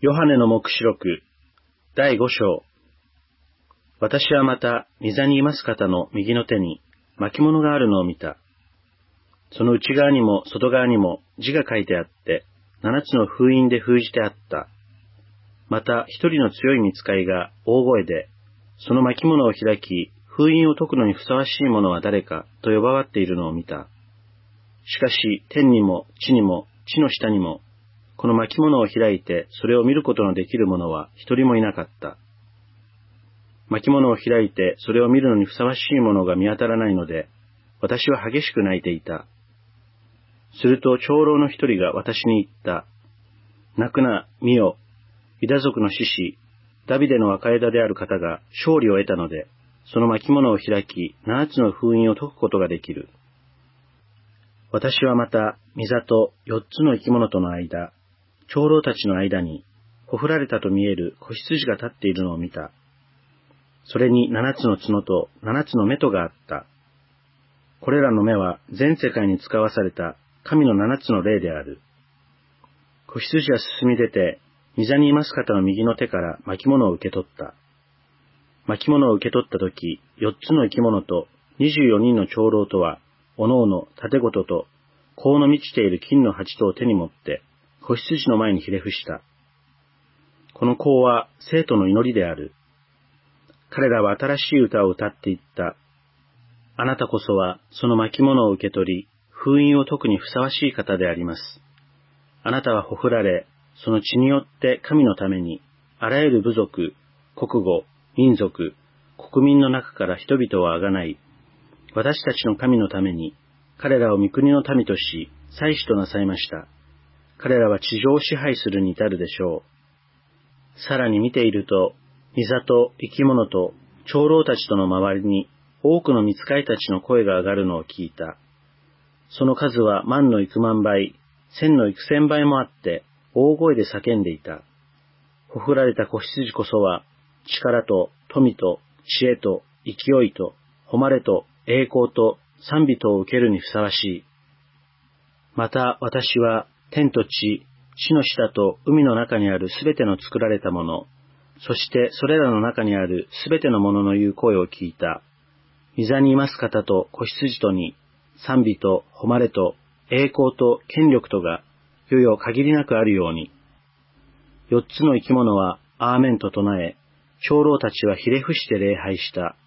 ヨハネの黙示録第5章。私はまた御座にいます方の右の手に巻物があるのを見た。その内側にも外側にも字が書いてあって、7つの封印で封じてあった。また一人の強い御使いが大声で、その巻物を開き、封印を解くのにふさわしい者は誰かと呼ばわっているのを見た。しかし天にも地にも地の下にも、この巻物を開いてそれを見ることのできる者は一人もいなかった。巻物を開いてそれを見るのにふさわしい者が見当たらないので、私は激しく泣いていた。すると長老の一人が私に言った。泣くな、見よ。ユダ族の獅子、ダビデの若枝である方が勝利を得たので、その巻物を開き、7つの封印を解くことができる。私はまた、御座と4つの生き物との間、長老たちの間に、ほふられたと見える子羊が立っているのを見た。それに7つの角と7つの目とがあった。これらの目は全世界に使わされた神の7つの霊である。子羊は進み出て、御座にいます方の右の手から巻物を受け取った。巻物を受け取ったとき、4つの生き物と24人の長老とは、おのおの盾ごとと、甲の満ちている金の鉢とを手に持って、子羊の前にひれ伏した。この甲は生徒の祈りである。彼らは新しい歌を歌っていった。あなたこそはその巻物を受け取り、封印を解くにふさわしい方であります。あなたはほふられ、その血によって神のために、あらゆる部族、国語、民族、国民の中から人々をあがない、私たちの神のために、彼らを御国の民とし、祭司となさいました。彼らは地上を支配するに至るでしょう。さらに見ていると、御座と生き物と長老たちとの周りに多くの御使いたちの声が上がるのを聞いた。その数は万の幾万倍、千の幾千倍もあって、大声で叫んでいた。ほふられた子羊こそは、力と富と知恵と勢いと誉れと栄光と賛美とを受けるにふさわしい。また私は天と地、地の下と海の中にあるすべての作られたもの、そしてそれらの中にあるすべてのものの言う声を聞いた。御座にいます方と子羊とに、賛美と誉れと栄光と権力とが、よよ限りなくあるように。4つの生き物はアーメンと唱え、長老たちはひれ伏して礼拝した。